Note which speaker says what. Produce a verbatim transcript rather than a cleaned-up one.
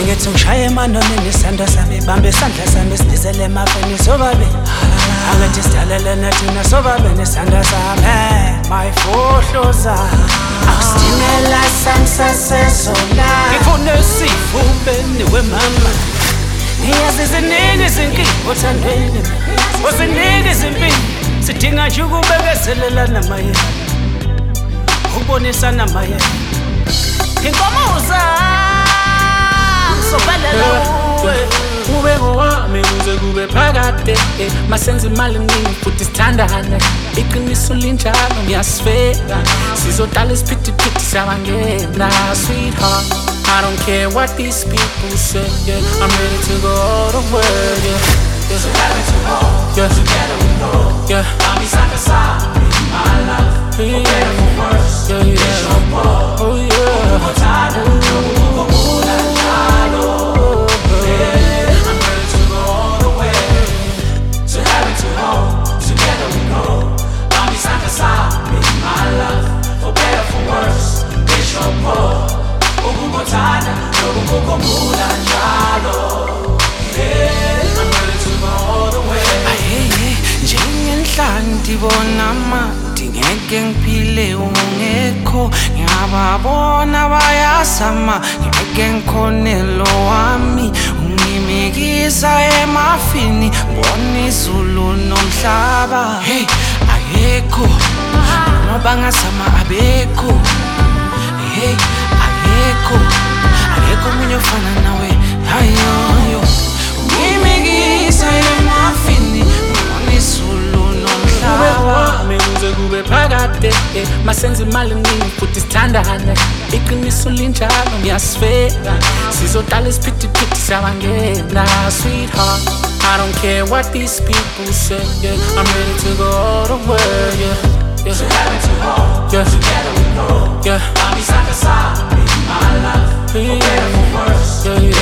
Speaker 1: ngithi ngishaye emanonini isandla sami bambe isandla sami sidizele emafeni sobabe angathi sidalelene thina sobabe nesandla sami mayfohloza akusidingela samsasezola ngifuna sifubeni wemama niyazi ziningi izinkinga othandweni oziningi izimpilo sidinga nje ukubekezelelana maye ubonisana maye inkomuza sobalela
Speaker 2: ube ngowami uze kube phakade masenze imali eningi futhi sithandane iqiniso linjalo ngiyasifela sizodala isiphithiphithi siyabangena sweetheart I don't care what these people say, yeah. I'm ready to go all the way, yeah. Yeah.
Speaker 3: So happy to hold, yeah. Together we know,
Speaker 2: yeah.
Speaker 3: I'll be side to side, my love, yeah. For better for worse,
Speaker 2: yeah, yeah.
Speaker 3: It's your ball,
Speaker 2: oh yeah.
Speaker 3: Ugo tana, ugo mula jalo, yeah. I'm ready to go all the way. So happy to hold, together we know, I'll be side to side, my love, for better for worse, it's your ball. Ukukutana, ukukukhumbula njalo. Yeah, I'm ready to go all the way.
Speaker 1: Ayeye, njengenhlanti bona mati ngeke ngiphile ungekho ngiyababona bayasama ngeke ngikhonelo wami ungimikisa emafini ngibona izulu nomhlaba hey ayekho ngoba ngasama abekho hey ayekho ayekho umunye ofana nawe hayo ngimikisa emafini ngibona izulu nomhlaba
Speaker 2: uze kube phakade masenze imali eningi futhi sithandane iqiniso linjalo ngiyasifela sizodala isiphithiphithi siyabangena sweetheart I don't care what these people say, yeah. I'm ready to go all the way, yeah. Yeah.
Speaker 3: So happy to hold,
Speaker 2: yeah.
Speaker 3: Together we know,
Speaker 2: yeah.
Speaker 3: I'll be side to side, my love, for better for worse,
Speaker 2: yeah, yeah.